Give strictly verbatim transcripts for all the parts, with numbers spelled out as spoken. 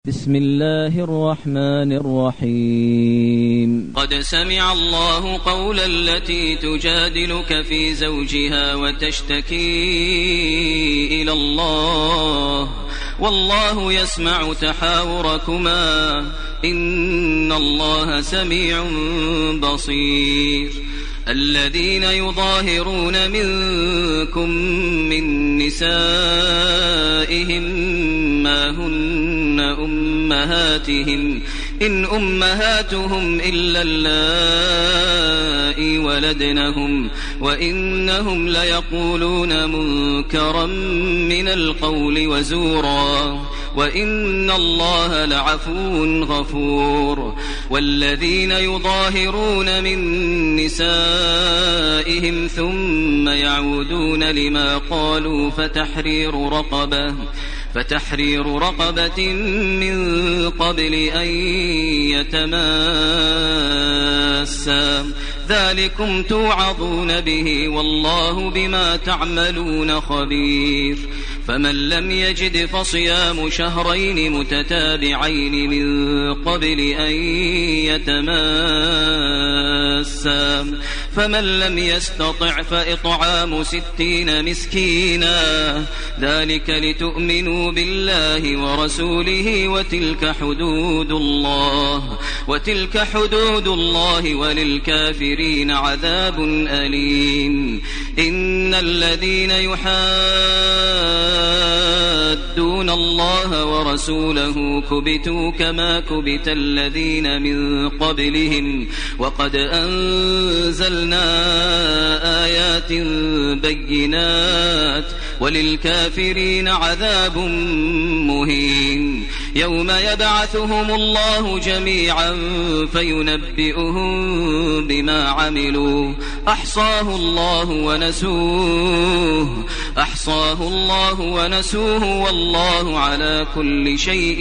بسم الله الرحمن الرحيم. قد سمع الله قول التي تجادلك في زوجها وتشتكي إلى الله والله يسمع تحاوركما إن الله سميع بصير. الذين يظاهرون منكم من نسائهم ما هن أمهاتهم إن أمهاتهم إلا اللائي ولدنهم وإنهم ليقولون منكرا من القول وزورا وإن الله لعفو غفور. والذين يظاهرون من نسائهم ثم يعودون لما قالوا فتحرير رقبة فتحرير رقبة من قبل أن يتماسا ذلكم توعظون به والله بما تعملون خبير. فمن لم يجد فصيام شهرين متتابعين من قبل أن يتماسا فمن لم يستطع فإطعام ستين مسكينا ذلك لتؤمنوا بالله ورسوله وتلك حدود الله وتلك حدود الله وللكافرين عذاب أليم. إن الذين يحادون الله ورسوله كبتوا كما كبت الذين من قبلهم وقد أنزلنا آيات بينات وللكافرين عذاب مهين. يوم يبعثهم الله جميعا فينبئهم بما عملوا أحصاه الله ونسوه أحصاه الله ونسوه والله على كل شيء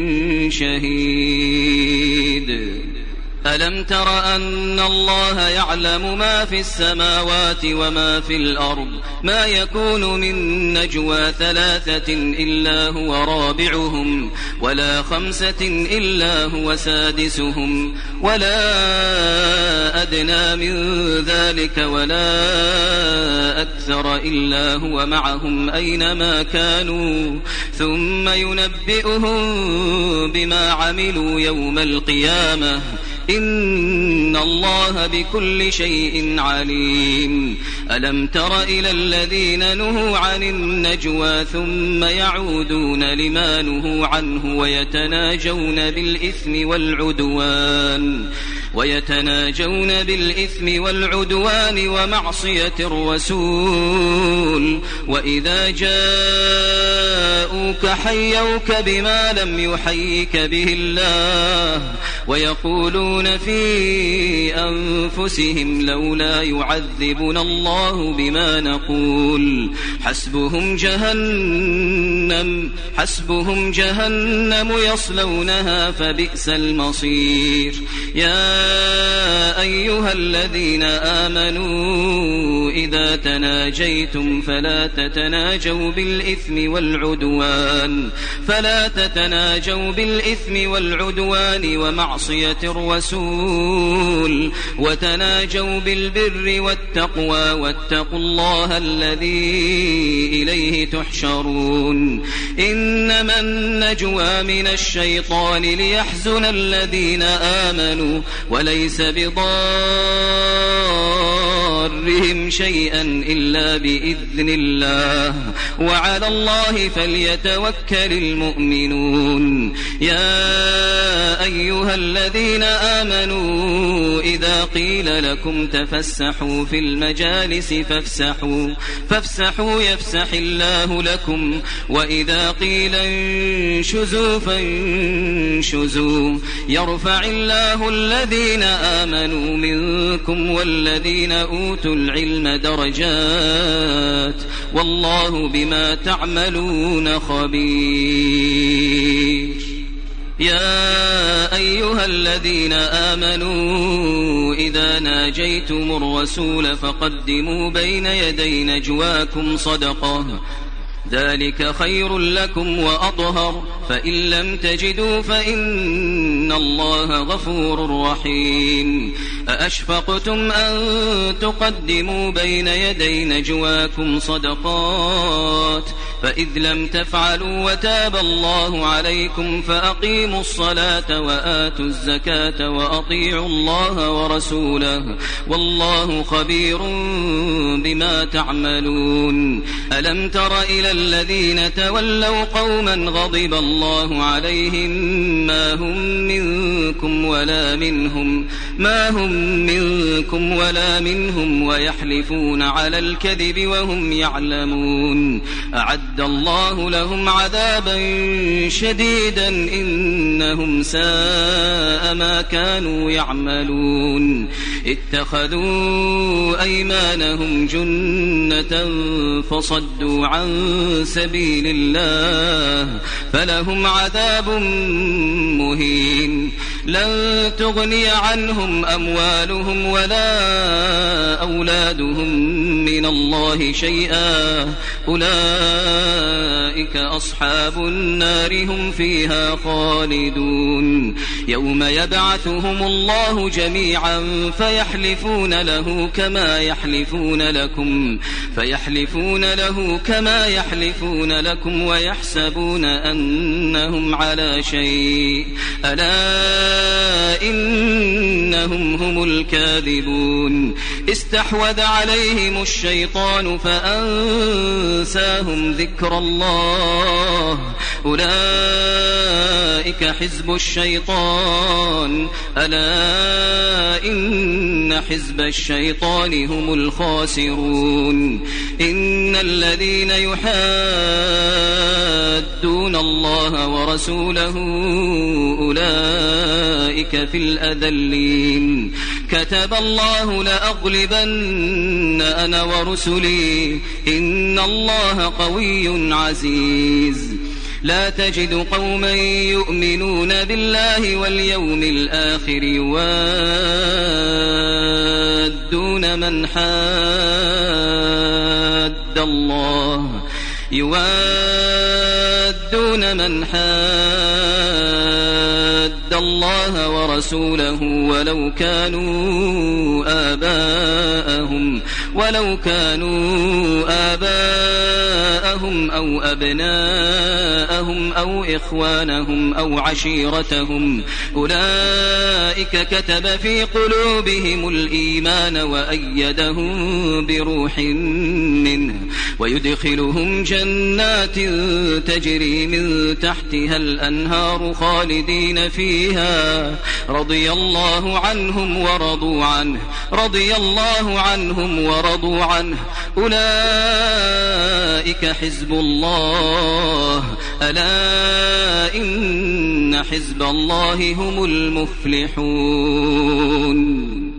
شهيد. ألم تر أن الله يعلم ما في السماوات وما في الأرض ما يكون من نجوى ثلاثة إلا هو رابعهم ولا خمسة إلا هو سادسهم ولا أدنى من ذلك ولا أكثر إلا هو معهم أينما كانوا ثم ينبئهم بما عملوا يوم القيامة إن الله بكل شيء عليم. ألم تر إلى الذين نهوا عن النجوى ثم يعودون لما نهوا عنه ويتناجون بالإثم والعدوان ويتناجون بالإثم والعدوان ومعصية الرسول وإذا جاءوك حيوك بما لم يحيك به الله ويقولون في أنفسهم لولا يعذبنا الله بما نقول حسبهم جهنم حسبهم جهنم يصلونها فبئس المصير. يا أيها الذين آمنوا إذا تناجيتم فلا تتناجوا بالإثم والعدوان فلا تتناجوا بالإثم والعدوان ومعصية الرسول وتناجوا بالبر والتقوى واتقوا الله الذي إليه تحشرون. إنما النجوى من الشيطان ليحزن الذين آمنوا وليس بضارهم شيئا إلا بإذن الله وعلى الله فليتوكل المؤمنون. يا أيها الذين آمنوا إذا قيل لكم تفسحوا في المجالس فافسحوا فافسحوا يفسح الله لكم وإذا قيل انشزوا فانشزوا يرفع الله الذين آمنوا منكم والذين أوتوا العلم درجات والله بما تعملون خبير. يا أيها الذين آمنوا إذا ناجيتم الرسول فقدموا بين يدي نجواكم صدقة ذلك خير لكم وأطهر فإن لم تجدوا فإن الله غفور رحيم أأشفقتم أن تقدموا بين يدي نجواكم صدقات فإذ لم تفعلوا وتاب الله عليكم فأقيموا الصلاة وآتوا الزكاة وأطيعوا الله ورسوله والله خبير بما تعملون ألم تر إلى الذين تولوا قوما غضب الله عليهم ما هم منكم ولا منهم ما هم منكم ولا منهم ويحلفون على الكذب وهم يعلمون أعد الله لهم عذابا شديدا إنهم ساء ما كانوا يعملون اتخذوا أيمانهم جنة فصدوا عن سبيل الله فلهم عذاب مهين لن تغني عنهم أموالهم ولا أولادهم من الله شيئا أولئك أصحاب النار هم فيها خالدون يوم يبعثهم الله جميعا فيحلفون له كما يحلفون لكم فيحلفون له كما يحلفون لكم ويحسبون أنهم على شيء ألا إنهم هم الكاذبون استحوذ عليهم الشيطان فأنساهم ذكر الله أولئك حزب الشيطان ألا إن حزب الشيطان هم الخاسرون إن الذين يحادون الله ورسوله أولئك في الأذلين كتب الله لأغلبن أنا ورسلي إن الله قوي عزيز لا تجد قوما يؤمنون بالله واليوم الآخر يوادون من حاد الله يوادون من حاد الله ورسوله ولو كانوا آباءهم ولو كانوا آباءهم أو أبناءهم أو إخوانهم أو عشيرتهم أولئك كتب في قلوبهم الإيمان وأيدهم بروح منه ويدخلهم جنات تجري من تحتها الأنهار خالدين فيها رضي الله عنهم ورضوا عنه رضي الله عنهم ورضوا عنه أولئك حزب الله ألا إن حزب الله هم المفلحون.